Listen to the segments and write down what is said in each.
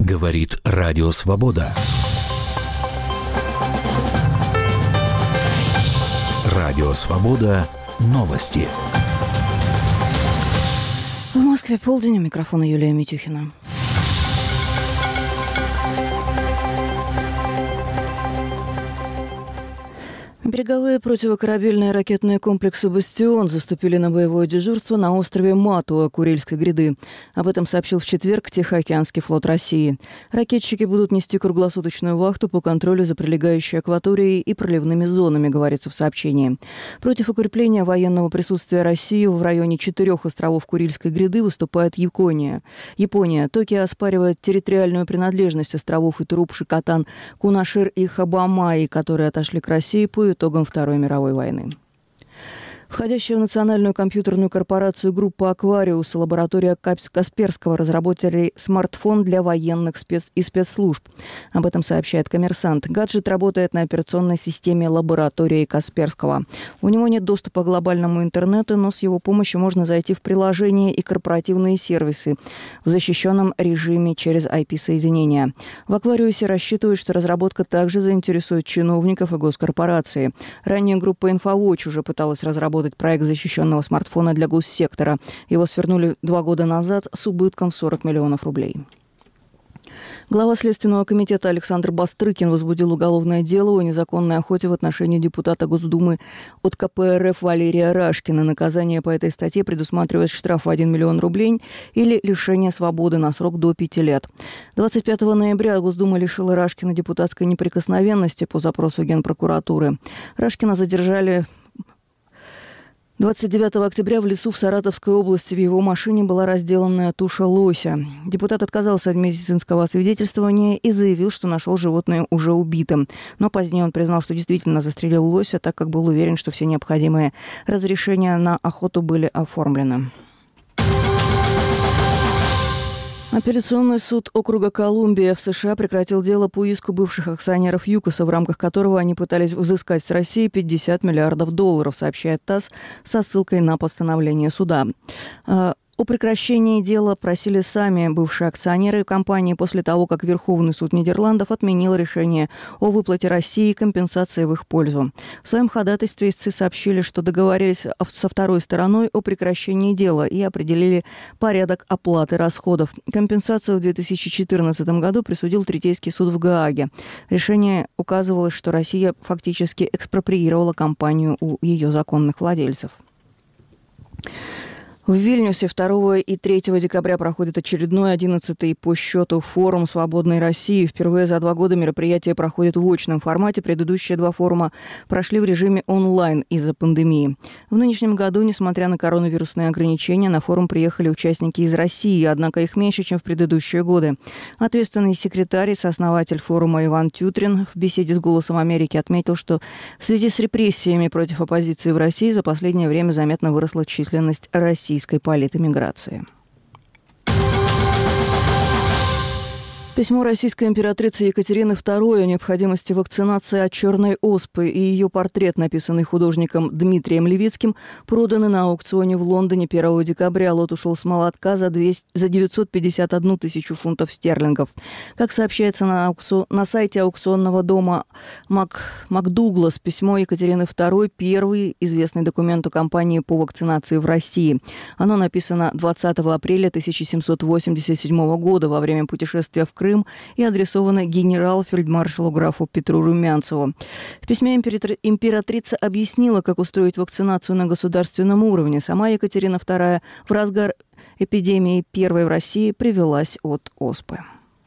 Говорит Радио Свобода. Радио Свобода. Новости. В Москве полдень. У микрофона Юлия Митюхина. Береговые противокорабельные ракетные комплексы «Бастион» заступили на боевое дежурство на острове Матуа Курильской гряды. Об этом сообщил в четверг Тихоокеанский флот России. Ракетчики будут нести круглосуточную вахту по контролю за прилегающей акваторией и проливными зонами, говорится в сообщении. Против укрепления военного присутствия России в районе 4 островов Курильской гряды выступает Япония. Токио оспаривает территориальную принадлежность островов Итуруп, Шикотан, Кунашир и Хабамаи, которые отошли к России по итогам Второй мировой войны. Входящая в национальную компьютерную корпорацию группа «Аквариус» лаборатория Касперского разработали смартфон для военных и спецслужб. Об этом сообщает «Коммерсант». Гаджет работает на операционной системе лаборатории Касперского. У него нет доступа к глобальному интернету, но с его помощью можно зайти в приложения и корпоративные сервисы в защищенном режиме через IP-соединение. В «Аквариусе» рассчитывают, что разработка также заинтересует чиновников и госкорпорации. Ранее группа «Инфовотч» уже пыталась разработать проект защищенного смартфона для госсектора. Его свернули 2 года назад с убытком в 40 миллионов рублей. Глава Следственного комитета Александр Бастрыкин возбудил уголовное дело о незаконной охоте в отношении депутата Госдумы от КПРФ Валерия Рашкина. Наказание по этой статье предусматривает штраф в 1 миллион рублей или лишение свободы на срок до 5 лет. 25 ноября Госдума лишила Рашкина депутатской неприкосновенности по запросу Генпрокуратуры. Рашкина задержали 29 октября в лесу в Саратовской области. В его машине была разделанная туша лося. Депутат отказался от медицинского освидетельствования и заявил, что нашел животное уже убитым. Но позднее он признал, что действительно застрелил лося, так как был уверен, что все необходимые разрешения на охоту были оформлены. Апелляционный суд округа Колумбия в США прекратил дело по иску бывших акционеров ЮКОСа, в рамках которого они пытались взыскать с России $50 миллиардов, сообщает ТАСС со ссылкой на постановление суда. О прекращении дела просили сами бывшие акционеры компании после того, как Верховный суд Нидерландов отменил решение о выплате России компенсации в их пользу. В своем ходатайстве истцы сообщили, что договорились со второй стороной о прекращении дела и определили порядок оплаты расходов. Компенсацию в 2014 году присудил Третейский суд в Гааге. Решение указывало, что Россия фактически экспроприировала компанию у ее законных владельцев. В Вильнюсе 2 и 3 декабря проходит очередной 11-й по счету форум «Свободной России». Впервые за 2 года мероприятие проходит в очном формате. Предыдущие 2 форума прошли в режиме онлайн из-за пандемии. В нынешнем году, несмотря на коронавирусные ограничения, на форум приехали участники из России, однако их меньше, чем в предыдущие годы. Ответственный секретарь и сооснователь форума Иван Тютрин в беседе с «Голосом Америки» отметил, что в связи с репрессиями против оппозиции в России за последнее время заметно выросла численность российской политэмиграции. Письмо российской императрицы Екатерины II о необходимости вакцинации от черной оспы и ее портрет, написанный художником Дмитрием Левицким, проданы на аукционе в Лондоне 1 декабря. Лот ушел с молотка за 951 тысячу фунтов стерлингов. Как сообщается на сайте аукционного дома МакДуглас, письмо Екатерины II – первый известный документ у компании по вакцинации в России. Оно написано 20 апреля 1787 года во время путешествия в Крым и адресовано генерал-фельдмаршалу графу Петру Румянцеву. В письме императрица объяснила, как устроить вакцинацию на государственном уровне. Сама Екатерина II в разгар эпидемии первой в России привилась от оспы.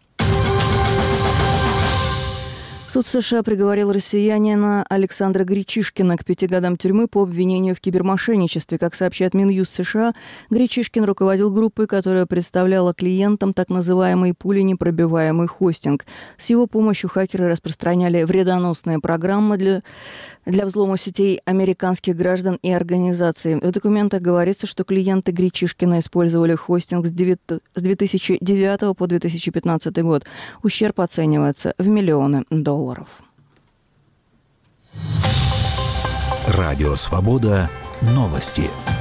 Суд в США приговорил россиянина Александра Гречишкина к 5 годам тюрьмы по обвинению в кибермошенничестве. Как сообщает Минюст США, Гречишкин руководил группой, которая представляла клиентам так называемый пуленепробиваемый хостинг. С его помощью хакеры распространяли вредоносные программы для взлома сетей американских граждан и организаций. В документах говорится, что клиенты Гречишкина использовали хостинг с 2009 по 2015 год. Ущерб оценивается в миллионы долларов. Радио «Свобода». Новости.